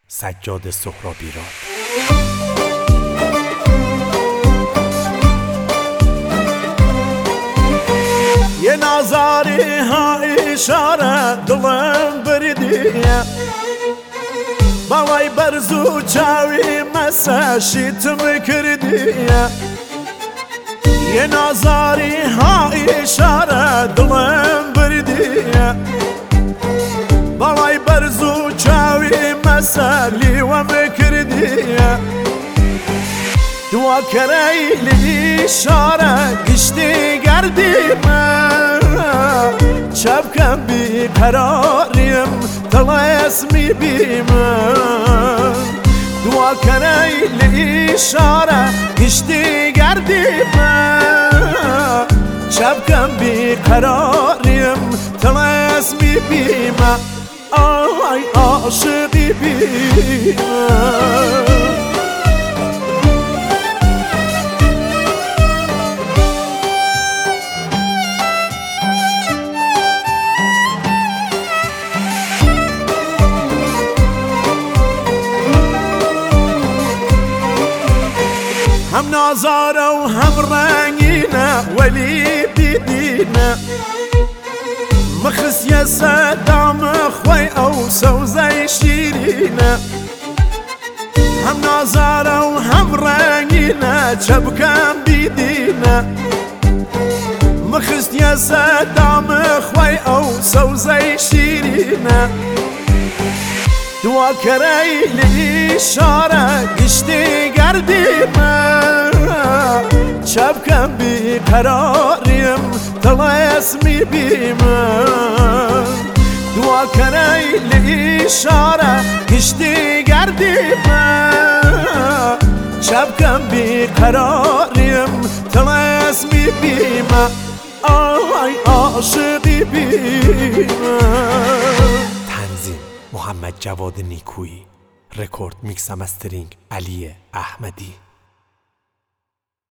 سجاد سهرابی را. یه نازاری ها اشاره دلم بردیه باوای برزو چاوی مسا شیتم کردیه یه نازاری ها اشاره دلم بردیه باوای برزو چاوی مسا لیوم کردیه دوا کریلی اشاره گشتی گردیمه شبکم بی قراریم دل اسمی بیمه دوا کریلی اشاره گشتی گردیمه شبکم بی قراریم دل اسمی بیمه آی عاشقی بیمه هم نازاره و هم رنگینه ولی دیدینه مخس یا صدام خوی او سوزه شیرینه هم نازاره و هم رنگینه چبکم دیدینه مخس یا صدام خوی او سوزه شیرینه دوا کریلی اشاره گشتی گردیمه شبکم بی قراریم دل اسمی بیمه دوا کریلی اشاره گشتی گردیمه شبکم بی قراریم دل اسمی بیمه آی عاشقی بیمه. محمد جواد نیکویی. رکورد میکس مسترینگ علی احمدی.